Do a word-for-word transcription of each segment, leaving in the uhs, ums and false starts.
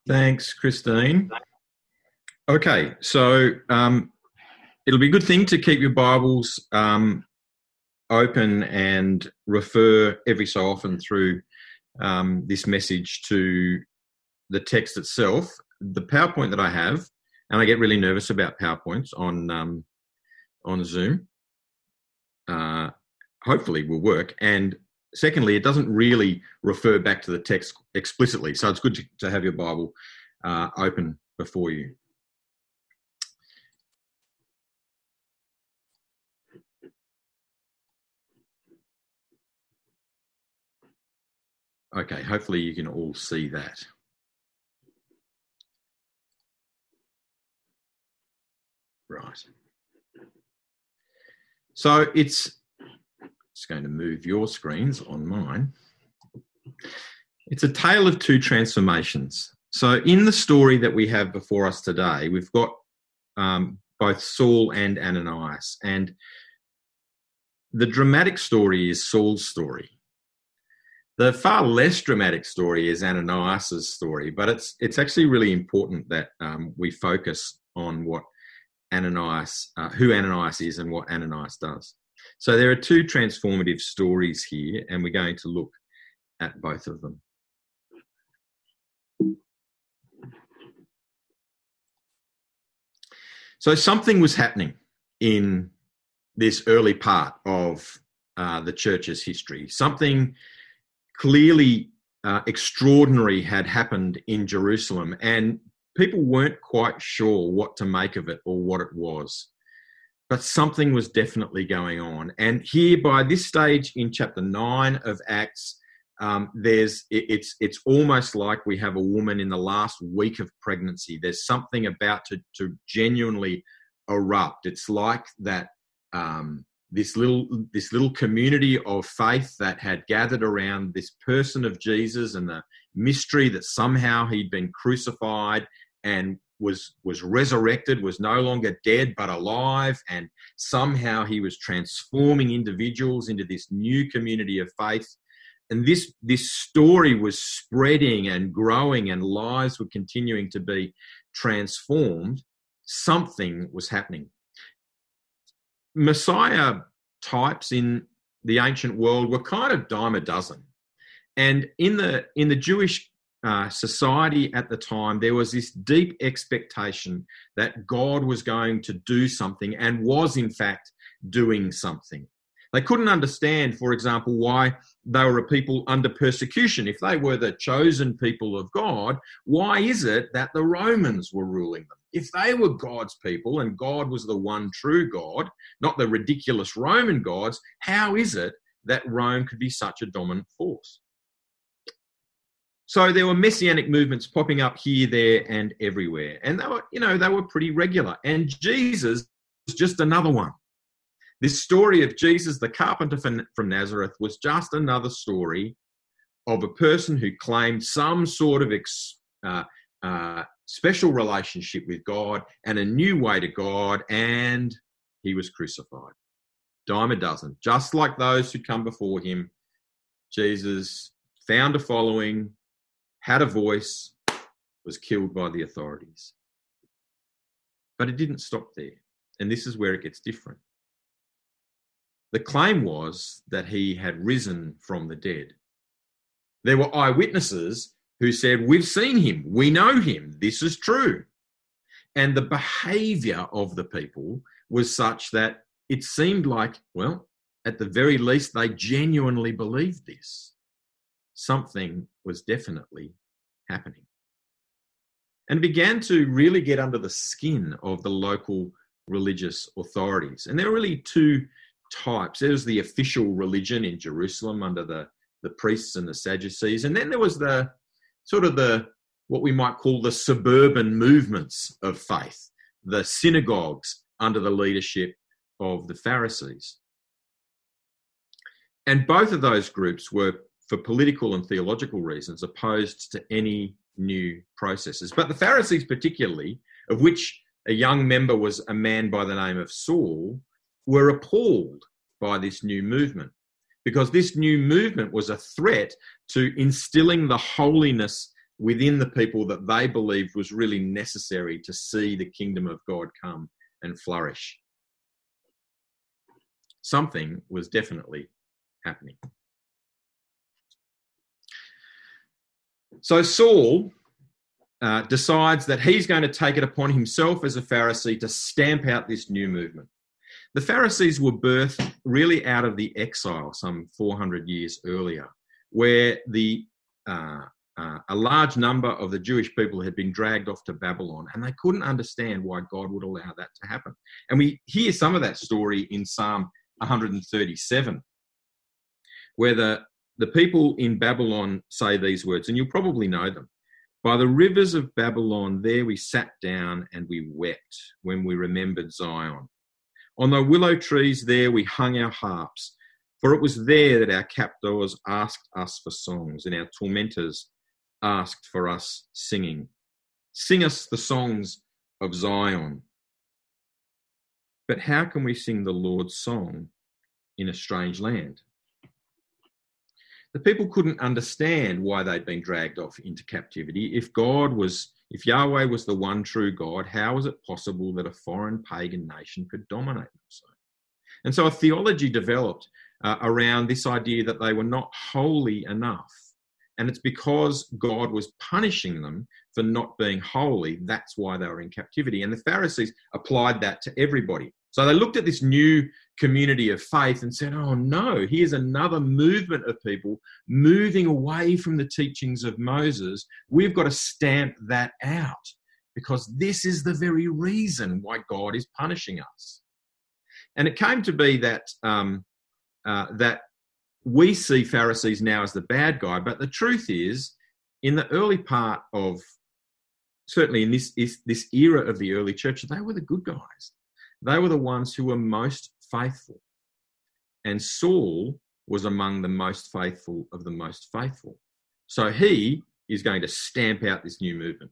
Thanks, Christine. Okay, so um, it'll be a good thing to keep your Bibles um, open and refer every so often through um, this message to the text itself. The PowerPoint that I have, and I get really nervous about PowerPoints on um, on Zoom, uh, hopefully will work. And secondly, it doesn't really refer back to the text explicitly, so it's good to, to have your Bible uh, open before you. Okay, hopefully you can all see that. Right. So it's, it's going to move your screens on mine. It's a tale of two transformations. So in the story that we have before us today, we've got um, both Saul and Ananias. And the dramatic story is Saul's story. The far less dramatic story is Ananias' story, but it's it's actually really important that um, we focus on what Ananias, uh, who Ananias is and what Ananias does. So there are two transformative stories here, and we're going to look at both of them. So something was happening in this early part of uh, the church's history. Something clearly uh, extraordinary had happened in Jerusalem, and people weren't quite sure what to make of it or what it was. But something was definitely going on. And here, by this stage in chapter nine of Acts, um, there's it, it's it's almost like we have a woman in the last week of pregnancy. There's something about to to genuinely erupt. It's like that. Um, This little this little community of faith that had gathered around this person of Jesus and the mystery that somehow he'd been crucified and was was resurrected, was no longer dead but alive, and somehow he was transforming individuals into this new community of faith. And this this story was spreading and growing, and lives were continuing to be transformed. Something was happening. Messiah types in the ancient world were kind of dime a dozen. And in the in the Jewish uh, society at the time, there was this deep expectation that God was going to do something and was, in fact, doing something. They couldn't understand, for example, why they were a people under persecution. If they were the chosen people of God, why is it that the Romans were ruling them? If they were God's people and God was the one true God, not the ridiculous Roman gods, how is it that Rome could be such a dominant force? So there were messianic movements popping up here, there, and everywhere. And they were, you know, they were pretty regular. And Jesus was just another one. This story of Jesus, the carpenter from Nazareth, was just another story of a person who claimed some sort of ex, uh, uh, special relationship with God and a new way to God, and he was crucified. Dime a dozen. Just like those who come before him, Jesus found a following, had a voice, was killed by the authorities. But it didn't stop there. And this is where it gets different. The claim was that he had risen from the dead. There were eyewitnesses who said, we've seen him, we know him, this is true. And the behaviour of the people was such that it seemed like, well, at the very least, they genuinely believed this. Something was definitely happening. And began to really get under the skin of the local religious authorities. And there were really two types. There was the official religion in Jerusalem under the, the priests and the Sadducees. And then there was the sort of the, what we might call the suburban movements of faith, the synagogues under the leadership of the Pharisees. And both of those groups were, for political and theological reasons, opposed to any new processes. But the Pharisees particularly, of which a young member was a man by the name of Saul, were appalled by this new movement, because this new movement was a threat to instilling the holiness within the people that they believed was really necessary to see the kingdom of God come and flourish. Something was definitely happening. So Saul uh, decides that he's going to take it upon himself as a Pharisee to stamp out this new movement. The Pharisees were birthed really out of the exile some four hundred years earlier, where the uh, uh, a large number of the Jewish people had been dragged off to Babylon, and they couldn't understand why God would allow that to happen. And we hear some of that story in Psalm one thirty-seven, where the, the people in Babylon say these words, and you'll probably know them. By the rivers of Babylon, there we sat down and we wept when we remembered Zion. On the willow trees there we hung our harps, for it was there that our captors asked us for songs and our tormentors asked for us singing. Sing us the songs of Zion. But how can we sing the Lord's song in a strange land? The people couldn't understand why they'd been dragged off into captivity. If God was If Yahweh was the one true God, how was it possible that a foreign pagan nation could dominate them so? And so a theology developed uh, around this idea that they were not holy enough. And it's because God was punishing them for not being holy. That's why they were in captivity. And the Pharisees applied that to everybody. So they looked at this new community of faith and said, oh no, here's another movement of people moving away from the teachings of Moses. We've got to stamp that out because this is the very reason why God is punishing us. And it came to be that um, uh, that we see Pharisees now as the bad guy, but the truth is, in the early part of, certainly in this, this era of the early church, they were the good guys. They were the ones who were most faithful. And Saul was among the most faithful of the most faithful. So he is going to stamp out this new movement.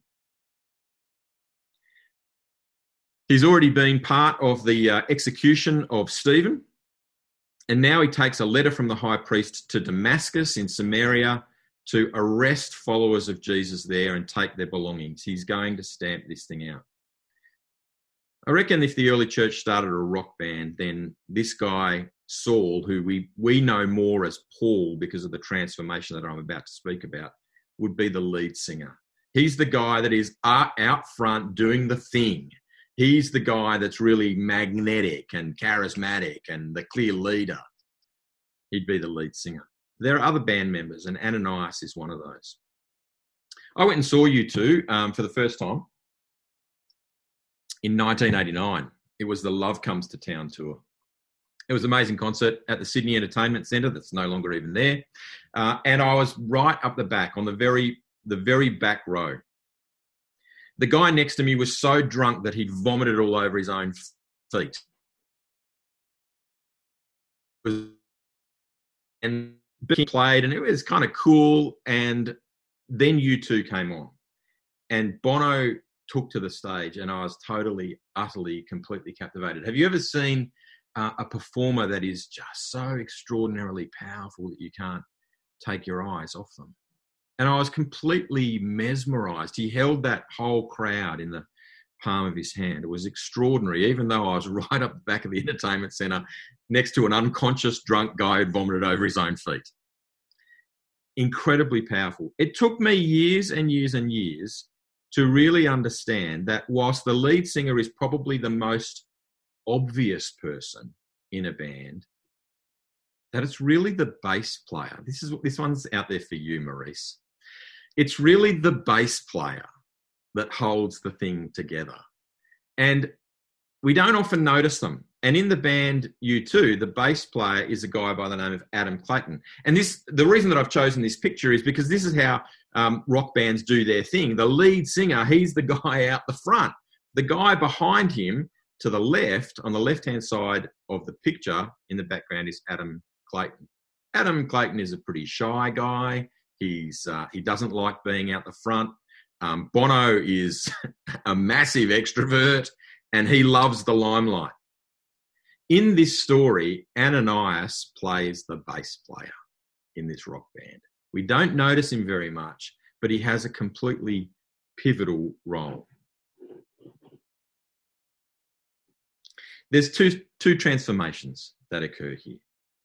He's already been part of the uh, execution of Stephen. And now he takes a letter from the high priest to Damascus in Samaria to arrest followers of Jesus there and take their belongings. He's going to stamp this thing out. I reckon if the early church started a rock band, then this guy, Saul, who we, we know more as Paul because of the transformation that I'm about to speak about, would be the lead singer. He's the guy that is out front doing the thing. He's the guy that's really magnetic and charismatic and the clear leader. He'd be the lead singer. There are other band members, and Ananias is one of those. I went and saw U two um, for the first time in nineteen eighty-nine. It was the Love Comes to Town tour. It was an amazing concert at the Sydney Entertainment Centre that's no longer even there. Uh, and I was right up the back on the very, the very back row. The guy next to me was so drunk that he'd vomited all over his own feet. And he played, and it was kind of cool. And then U two came on. And Bono took to the stage, and I was totally, utterly, completely captivated. Have you ever seen uh, a performer that is just so extraordinarily powerful that you can't take your eyes off them? And I was completely mesmerised. He held that whole crowd in the palm of his hand. It was extraordinary, even though I was right up the back of the entertainment centre next to an unconscious drunk guy who'd vomited over his own feet. Incredibly powerful. It took me years and years and years to really understand that whilst the lead singer is probably the most obvious person in a band, that it's really the bass player. This is this one's out there for you, Maurice. It's really the bass player that holds the thing together. And we don't often notice them. And in the band U two, the bass player is a guy by the name of Adam Clayton. And this, the reason that I've chosen this picture is because this is how um, rock bands do their thing. The lead singer, he's the guy out the front. The guy behind him to the left, on the left-hand side of the picture in the background is Adam Clayton. Adam Clayton is a pretty shy guy. He's uh, he doesn't like being out the front. Um, Bono is a massive extrovert, and he loves the limelight. In this story, Ananias plays the bass player in this rock band. We don't notice him very much, but he has a completely pivotal role. There's two, two transformations that occur here.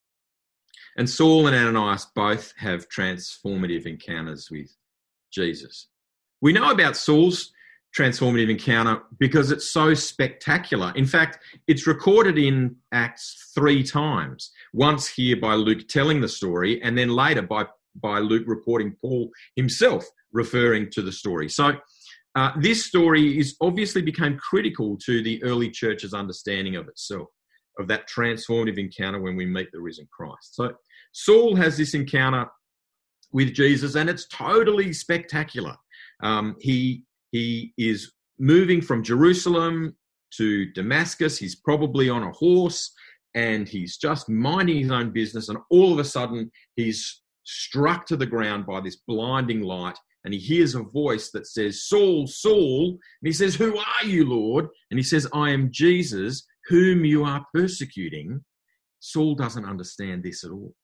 And Saul and Ananias both have transformative encounters with Jesus. We know about Saul's transformative encounter because it's so spectacular. In fact, it's recorded in Acts three times. Once here by Luke telling the story, and then later by, by Luke reporting Paul himself referring to the story. So uh, this story is obviously became critical to the early church's understanding of itself, of that transformative encounter when we meet the risen Christ. So Saul has this encounter with Jesus, and it's totally spectacular. Um, he he is moving from Jerusalem to Damascus. He's probably on a horse, and he's just minding his own business, and all of a sudden he's struck to the ground by this blinding light, and he hears a voice that says, "Saul, Saul," and he says, "Who are you, Lord?" And he says, "I am Jesus, whom you are persecuting." Saul doesn't understand this at all.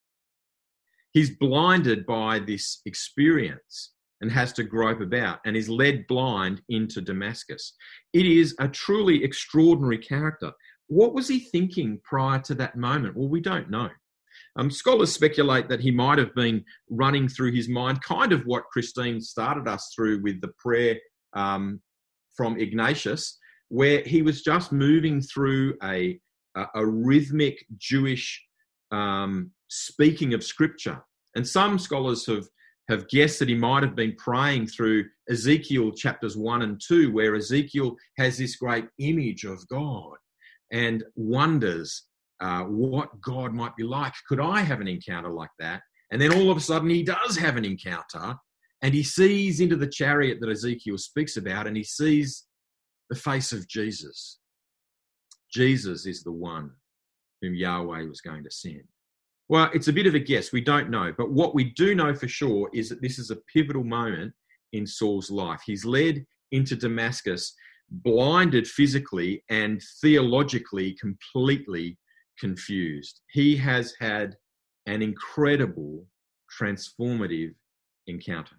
He's blinded by this experience and has to grope about and is led blind into Damascus. It is a truly extraordinary character. What was he thinking prior to that moment? Well, we don't know. Um, scholars speculate that he might have been running through his mind kind of what Christine started us through with the prayer um, from Ignatius, where he was just moving through a, a, a rhythmic Jewish um, speaking of Scripture. And some scholars have, have guessed that he might have been praying through Ezekiel chapters one and two, where Ezekiel has this great image of God and wonders uh, what God might be like. Could I have an encounter like that? And then all of a sudden he does have an encounter, and he sees into the chariot that Ezekiel speaks about, and he sees the face of Jesus. Jesus is the one whom Yahweh was going to send. Well, it's a bit of a guess. We don't know. But what we do know for sure is that this is a pivotal moment in Saul's life. He's led into Damascus, blinded physically and theologically completely confused. He has had an incredible transformative encounter.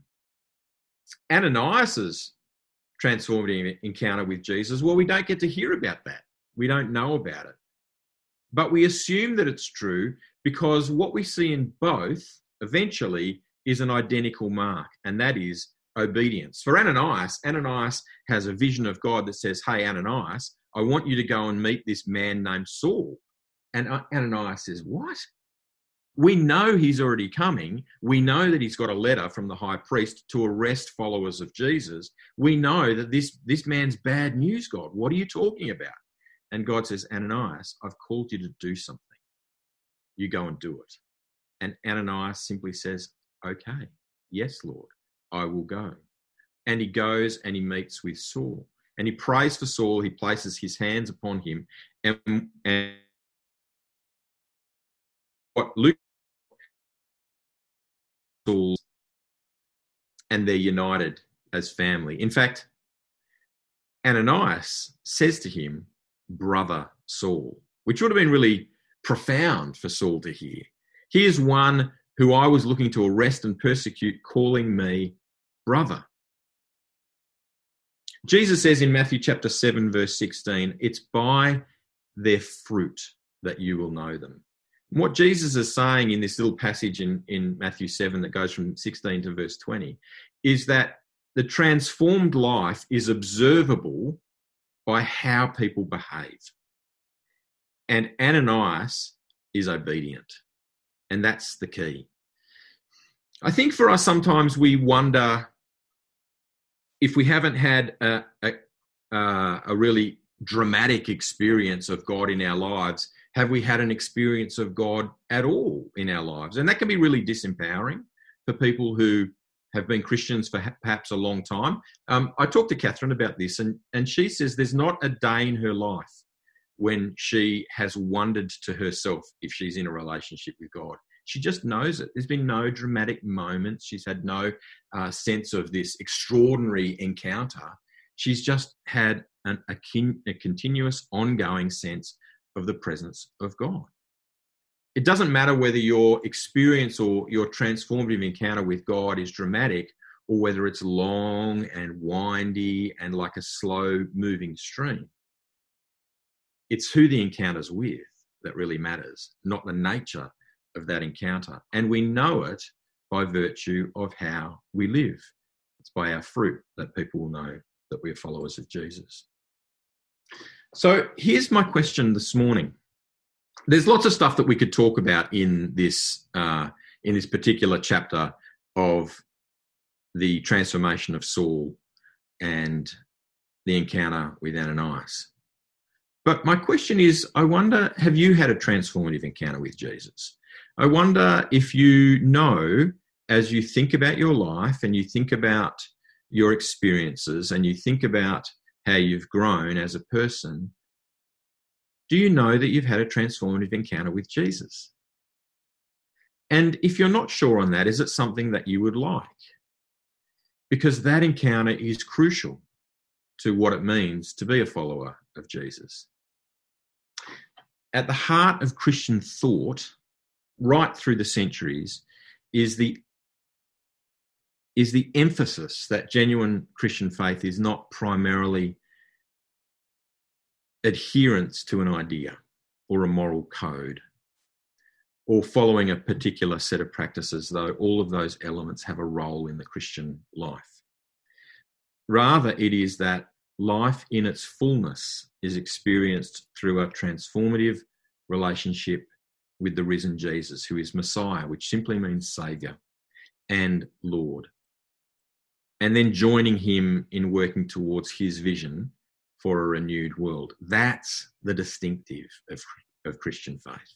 Ananias's transformative encounter with Jesus, well, we don't get to hear about that. We don't know about it. But we assume that it's true because what we see in both eventually is an identical mark, and that is obedience. For Ananias, Ananias has a vision of God that says, "Hey, Ananias, I want you to go and meet this man named Saul." And Ananias says, "What?" We know he's already coming. We know that he's got a letter from the high priest to arrest followers of Jesus. We know that this, this man's bad news, God. What are you talking about? And God says, "Ananias, I've called you to do something. You go and do it." And Ananias simply says, "Okay, yes, Lord, I will go." And he goes and he meets with Saul. And he prays for Saul. He places his hands upon him. And, and what Luke Saul, and they're united as family. In fact, Ananias says to him, "Brother Saul," which would have been really profound for Saul to hear. Here's one who I was looking to arrest and persecute, calling me brother. Jesus says in Matthew chapter seven, verse sixteen, "It's by their fruit that you will know them." And what Jesus is saying in this little passage in, in Matthew seven that goes from sixteen to verse twenty is that the transformed life is observable by how people behave. And Ananias is obedient. And that's the key. I think for us, sometimes we wonder if we haven't had a, a, a really dramatic experience of God in our lives, have we had an experience of God at all in our lives? And that can be really disempowering for people who have been Christians for perhaps a long time. Um, I talked to Catherine about this, and, and she says there's not a day in her life when she has wondered to herself if she's in a relationship with God. She just knows it. There's been no dramatic moments. She's had no uh, sense of this extraordinary encounter. She's just had an, a, kin, a continuous, ongoing sense of the presence of God. It doesn't matter whether your experience or your transformative encounter with God is dramatic or whether it's long and windy and like a slow moving stream. It's who the encounter's with that really matters, not the nature of that encounter. And we know it by virtue of how we live. It's by our fruit that people will know that we're followers of Jesus. So here's my question this morning. There's lots of stuff that we could talk about in this uh, in this particular chapter of the transformation of Saul and the encounter with Ananias. But my question is, I wonder, have you had a transformative encounter with Jesus? I wonder if you know, as you think about your life and you think about your experiences and you think about how you've grown as a person, do you know that you've had a transformative encounter with Jesus? And if you're not sure on that, is it something that you would like? Because that encounter is crucial to what it means to be a follower of Jesus. At the heart of Christian thought, right through the centuries, is the is the emphasis that genuine Christian faith is not primarily adherence to an idea or a moral code or following a particular set of practices, though all of those elements have a role in the Christian life. Rather, it is that life in its fullness is experienced through a transformative relationship with the risen Jesus, who is Messiah, which simply means Saviour and Lord. And then joining him in working towards his vision for a renewed world. That's the distinctive of, of Christian faith.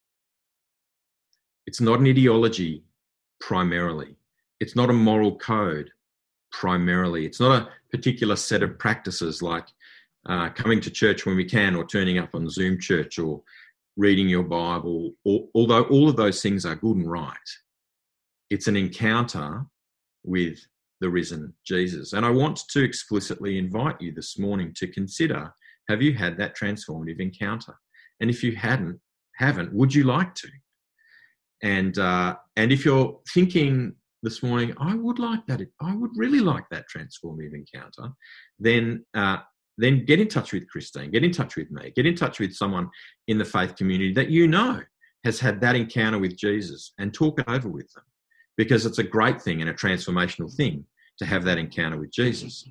It's not an ideology primarily. It's not a moral code primarily. It's not a particular set of practices like uh, coming to church when we can, or turning up on Zoom church, or reading your Bible, or, although all of those things are good and right. It's an encounter with the risen Jesus. And I want to explicitly invite you this morning to consider, have you had that transformative encounter? And if you hadn't, haven't, would you like to? And uh, and if you're thinking this morning, I would like that, I would really like that transformative encounter, then uh, then get in touch with Christine, get in touch with me, get in touch with someone in the faith community that you know has had that encounter with Jesus, and talk it over with them. Because it's a great thing and a transformational thing to have that encounter with Jesus.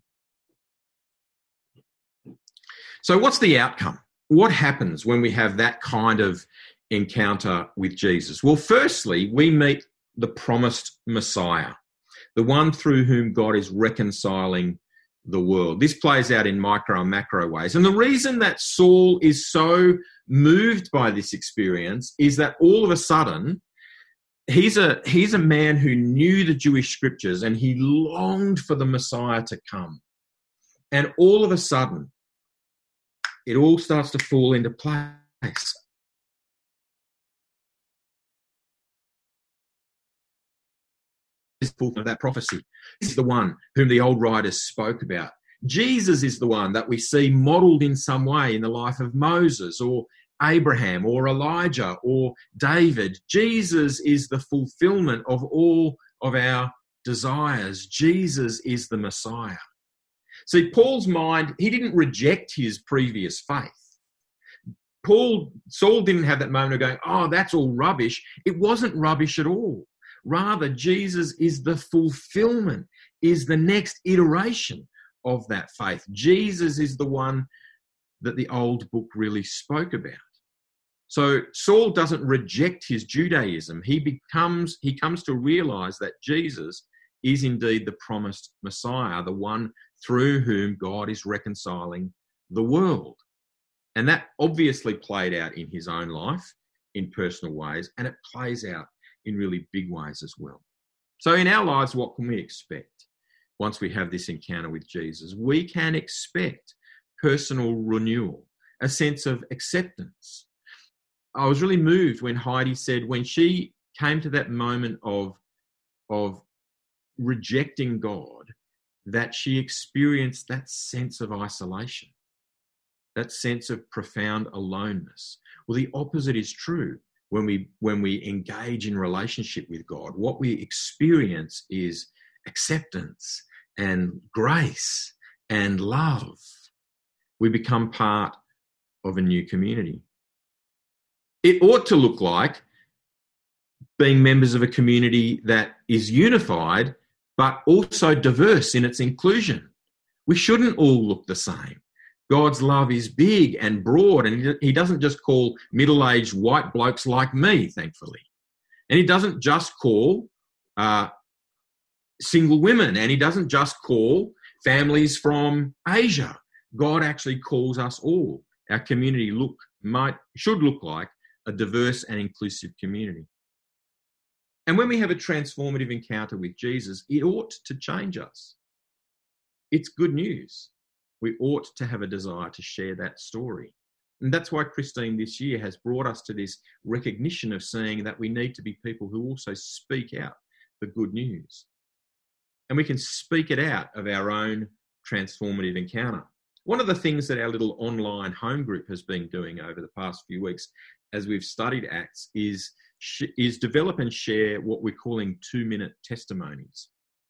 So what's the outcome? What happens when we have that kind of encounter with Jesus? Well, firstly, we meet the promised Messiah, the one through whom God is reconciling the world. This plays out in micro and macro ways. And the reason that Saul is so moved by this experience is that all of a sudden, He's a he's a man who knew the Jewish scriptures, and he longed for the Messiah to come. And all of a sudden, it all starts to fall into place. This is of that prophecy. This is the one whom the old writers spoke about. Jesus is the one that we see modelled in some way in the life of Moses, or Abraham, or Elijah, or David. Jesus is the fulfillment of all of our desires. Jesus is the Messiah. See, Paul's mind, he didn't reject his previous faith. Paul, Saul didn't have that moment of going, oh, that's all rubbish. It wasn't rubbish at all. Rather, Jesus is the fulfillment, is the next iteration of that faith. Jesus is the one that the old book really spoke about. So Saul doesn't reject his Judaism. He becomes, he comes to realize that Jesus is indeed the promised Messiah, the one through whom God is reconciling the world. And that obviously played out in his own life in personal ways, and it plays out in really big ways as well. So in our lives, what can we expect once we have this encounter with Jesus? We can expect personal renewal, a sense of acceptance. I was really moved when Heidi said when she came to that moment of, of rejecting God, that she experienced that sense of isolation, that sense of profound aloneness. Well, the opposite is true. When we, when we engage in relationship with God, what we experience is acceptance and grace and love. We become part of a new community. It ought to look like being members of a community that is unified, but also diverse in its inclusion. We shouldn't all look the same. God's love is big and broad, and he doesn't just call middle-aged white blokes like me, thankfully. And he doesn't just call uh, single women, and he doesn't just call families from Asia. God actually calls us all. Our community look might should look like a diverse and inclusive community. And when we have a transformative encounter with Jesus, it ought to change us. It's good news. We ought to have a desire to share that story. And that's why Christine this year has brought us to this recognition of saying that we need to be people who also speak out the good news. And we can speak it out of our own transformative encounter. One of the things that our little online home group has been doing over the past few weeks as we've studied Acts is, is develop and share what we're calling two-minute testimonies.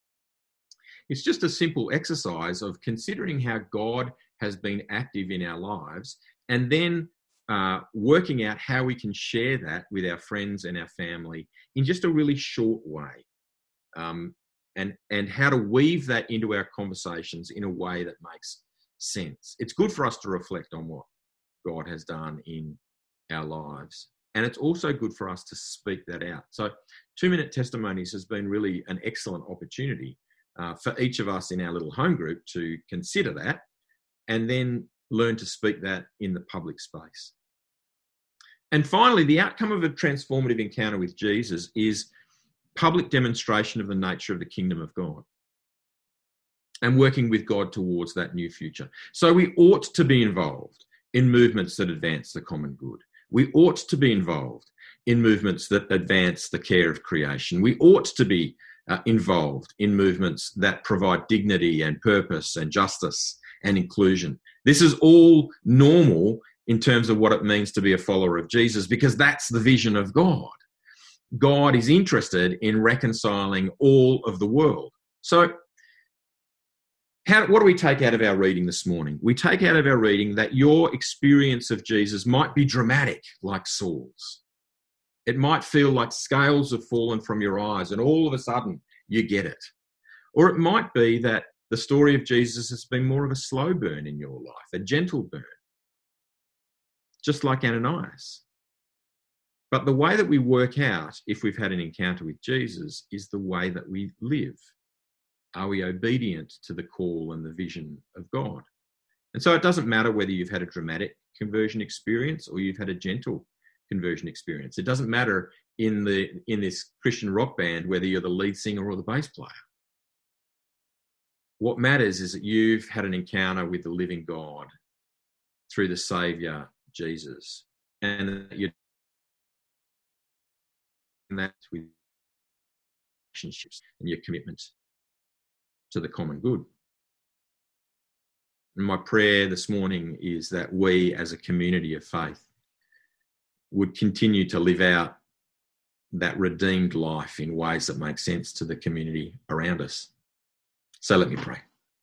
It's just a simple exercise of considering how God has been active in our lives and then uh, working out how we can share that with our friends and our family in just a really short way. Um, and, and how to weave that into our conversations in a way that makes sense. It's good for us to reflect on what God has done in our lives. And it's also good for us to speak that out. So two-minute testimonies has been really an excellent opportunity uh, for each of us in our little home group to consider that and then learn to speak that in the public space. And finally, the outcome of a transformative encounter with Jesus is public demonstration of the nature of the kingdom of God and working with God towards that new future. So we ought to be involved in movements that advance the common good. We ought to be involved in movements that advance the care of creation. We ought to be uh, involved in movements that provide dignity and purpose and justice and inclusion. This is all normal in terms of what it means to be a follower of Jesus, because that's the vision of God. God is interested in reconciling all of the world. So how, what do we take out of our reading this morning? We take out of our reading that your experience of Jesus might be dramatic, like Saul's. It might feel like scales have fallen from your eyes and all of a sudden you get it. Or it might be that the story of Jesus has been more of a slow burn in your life, a gentle burn, just like Ananias. But the way that we work out if we've had an encounter with Jesus is the way that we live. Are we obedient to the call and the vision of God? And so it doesn't matter whether you've had a dramatic conversion experience or you've had a gentle conversion experience. It doesn't matter in the in this Christian rock band whether you're the lead singer or the bass player. What matters is that you've had an encounter with the living God through the Saviour, Jesus, and that you're and that's with relationships and your commitment to the common good. And my prayer this morning is that we as a community of faith would continue to live out that redeemed life in ways that make sense to the community around us. So let me pray.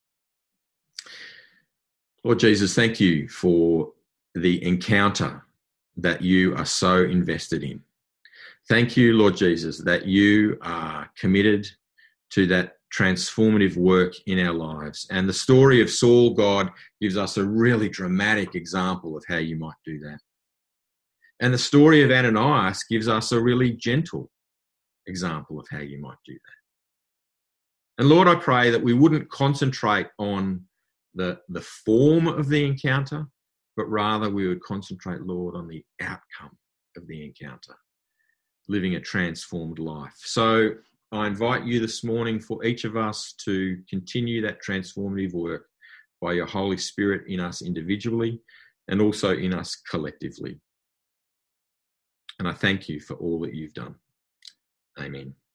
Lord Jesus, thank you for the encounter that you are so invested in. Thank you, Lord Jesus, that you are committed to that transformative work in our lives. And the story of Saul, God, gives us a really dramatic example of how you might do that. And the story of Ananias gives us a really gentle example of how you might do that. And Lord, I pray that we wouldn't concentrate on the, the form of the encounter, but rather we would concentrate, Lord, on the outcome of the encounter, living a transformed life. So I invite you this morning for each of us to continue that transformative work by your Holy Spirit in us individually and also in us collectively. And I thank you for all that you've done. Amen.